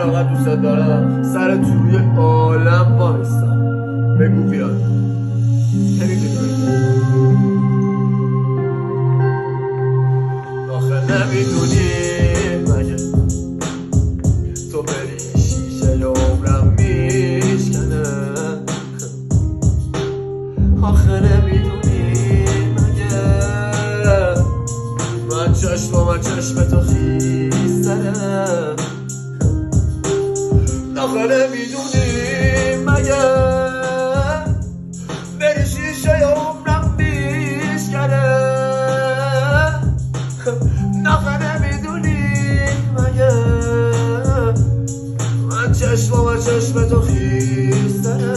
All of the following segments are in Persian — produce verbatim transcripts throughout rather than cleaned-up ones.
انقدر دوست دارم سر توی عالم وایستم. بگو بیاد آخه نمیدونی مگه تو بری شیشه عمرم میشکنه. آخه نمیدونی مگه من چشم و من چشم تو خیستره. آخه نمیدونی مگه بری شیشه عمرم میشکنه. آخه نمیدونی مگه من چشم و من چشم تو خیستره.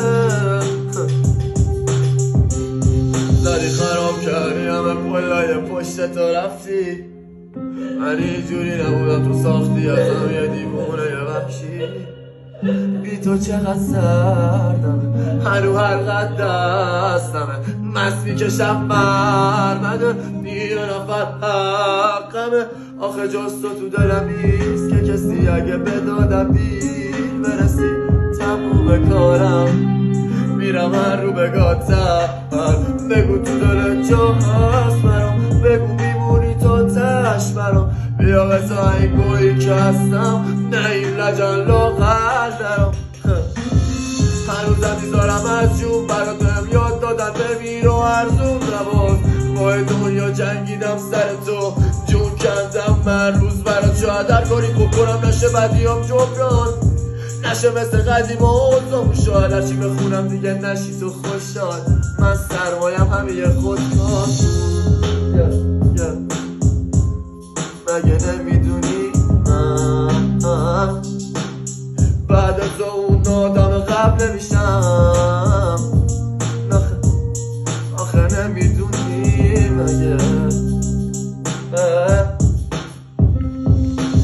داری خراب کردی همه پلای پشت تو رفتی. من اینجوری نبودم تو ساختی ازم یه دیوونه یه وحشی. بی تو چقدر سردم هنو هر قد دستمه مست میکشم مرمده دیر نفر حقمه. آخه جز تو تو دلم نیست که کسی اگه به دادم دیر برسی تموم کارم میرم هر رو بگاتم. بگو تو دل جا هست برام بگو میمونی تو تش برام. بیا بزا این گویی که هستم نه این لجن لاغر درم. هنوزم میذارم از جون براتم یاد دادن بمیر و ارزون نباز. با دنیا جنگیدم سر تو جون کندم من روز برات. شاید هر کاری بکنم نشه بدیام جبران نشه مثل قدیم و اوزامون. شاید هرچی بخونم دیگه نشی تو خوشحال. من سرمایم همه خودکار. مگه نمیدونی من بعد از اون آدم قبل نمیشم.